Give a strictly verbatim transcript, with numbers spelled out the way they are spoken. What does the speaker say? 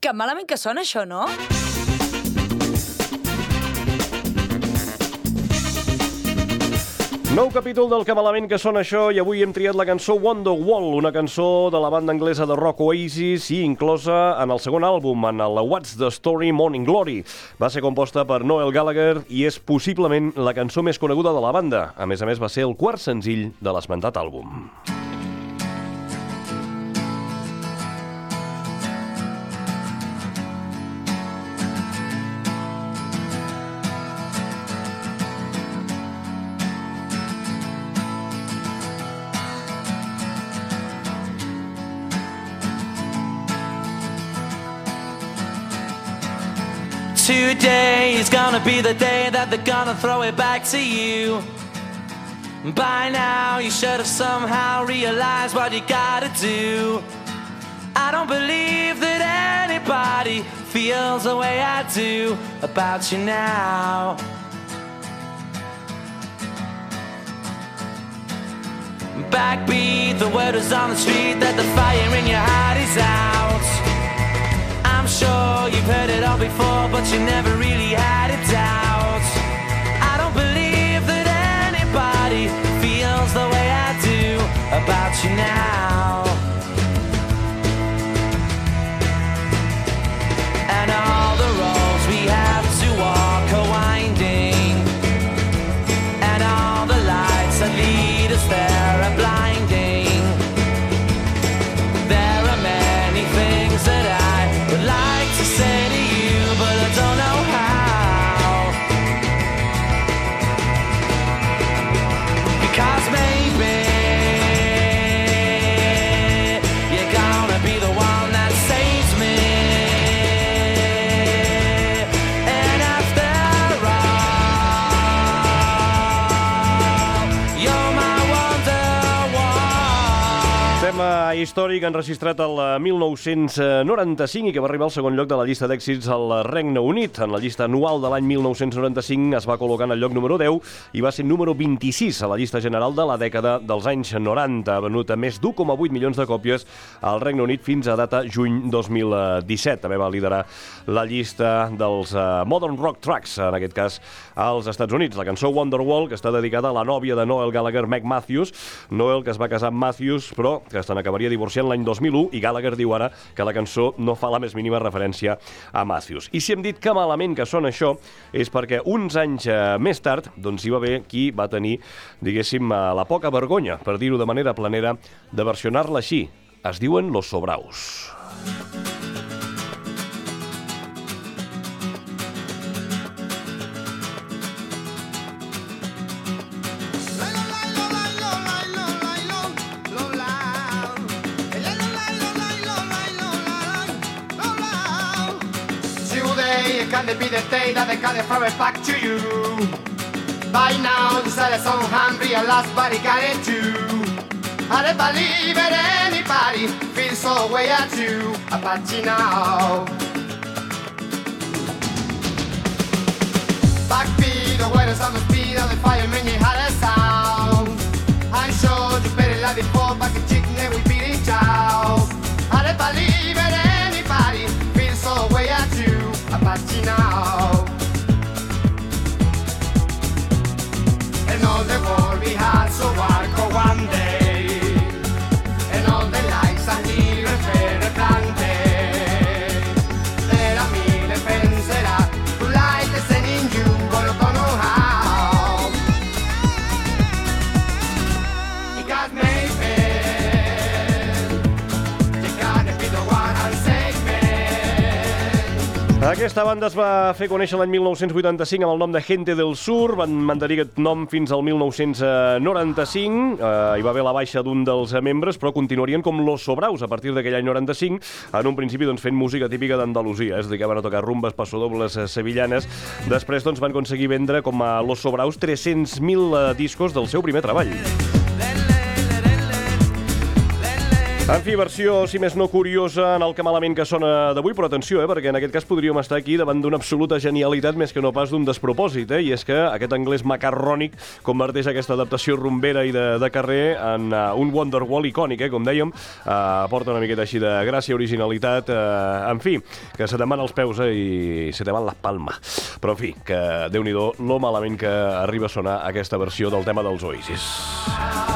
Que malament que sona això, no? Nou capítol del Que malament que sona això, i avui hem triat la cançó Wonderwall, una cançó de la banda anglesa de rock Oasis i inclosa en el segon àlbum, en el What's the Story Morning Glory. Va ser composta per Noel Gallagher i és possiblement la cançó més coneguda de la banda. A més a més, va ser el quart senzill de l'esmentat àlbum. Today is gonna be the day that they're gonna throw it back to you. By now you should have somehow realized what you gotta do. I don't believe that anybody feels the way I do about you now. Backbeat, the word is on the street that the fire in your heart is out. I'm sure you've heard it all before, but you never really had a doubt. I don't believe that anybody feels the way I do about you now. And all the roads we have to walk are winding, and all the lights that lead us there are blinding. There are many things that I would like to say to you, but I don't know how. Because maybe you're gonna be the one that saves me. And after all, you're my wonderwall. Tema històric enregistrat el mil nou-cents noranta-cinc i que va arribar al segon lloc de la llista d'èxits al Regne Unit. En la llista anual de l'any mil nou-cents noranta-cinc es va col·locar en el lloc número deu i va ser número vint-i-sis a la llista general de la dècada dels anys noranta. Ha venut a més d'un coma vuit milions de còpies al Regne Unit fins a data juny dos mil disset. També va liderar la llista dels uh, Modern Rock Tracks, en aquest cas als Estats Units. La cançó Wonderwall, que està dedicada a la nòvia de Noel Gallagher, Meg Matthews. Noel, que es va casar amb Matthews, però que se n'acabaria divorciant l'any dos mil u, i Gallagher diu ara que la cançó no fa la més mínima referència a Matthews. I si hem dit que malament que sona això, és perquè uns anys eh, més tard doncs hi va haver qui va tenir, diguéssim, eh, la poca vergonya, per dir-ho de manera planera, de versionar-la així. Es diuen Los Sobraus. Can it be the day that they got it throw it back to you? By now, the silence on hand realized what he got into. I don't believe it, anybody feels so way at you about you now. Backbeat, the weather's on the speed of the fireman, you had a sound. I'm sure you better like before, back in chicken, and we beat it out. I don't believe it, anybody feels so way at you about you now. And all the war we had so hardcore one day, and all the lights I need referente. Era mille penserà, tu light is sending you, but I don't know how. Because maybe you gotta be the one and save me. Aquesta banda es va fer conèixer l'any mil nou-cents vuitanta-cinc amb el nom de Gente del Sur. Van mantenir aquest nom fins al mil nou-cents noranta-cinc. Eh, hi va haver la baixa d'un dels membres, però continuarien com Los Sobraus a partir d'aquell any noranta-cinc, en un principi doncs, fent música típica d'Andalusia, és a dir, que van a tocar rumbes, passodobles sevillanes. Després doncs, van aconseguir vendre com a Los Sobraus tres-cents mil discos del seu primer treball. En fi, versió, si més no curiosa, en el que malament que sona d'avui, però atenció, eh, perquè en aquest cas podríem estar aquí davant d'una absoluta genialitat més que no pas d'un despropòsit, eh, i és que aquest anglès macarrònic converteix aquesta adaptació rumbera i de, de carrer en uh, un Wonderwall icònic, eh, com dèiem, uh, porta una miqueta així de gràcia, originalitat, uh, en fi, que se te'n van els peus, eh, i se te van les palmes. Però, en fi, que Déu-n'hi-do lo malament que arriba a sonar aquesta versió del tema dels Oasis.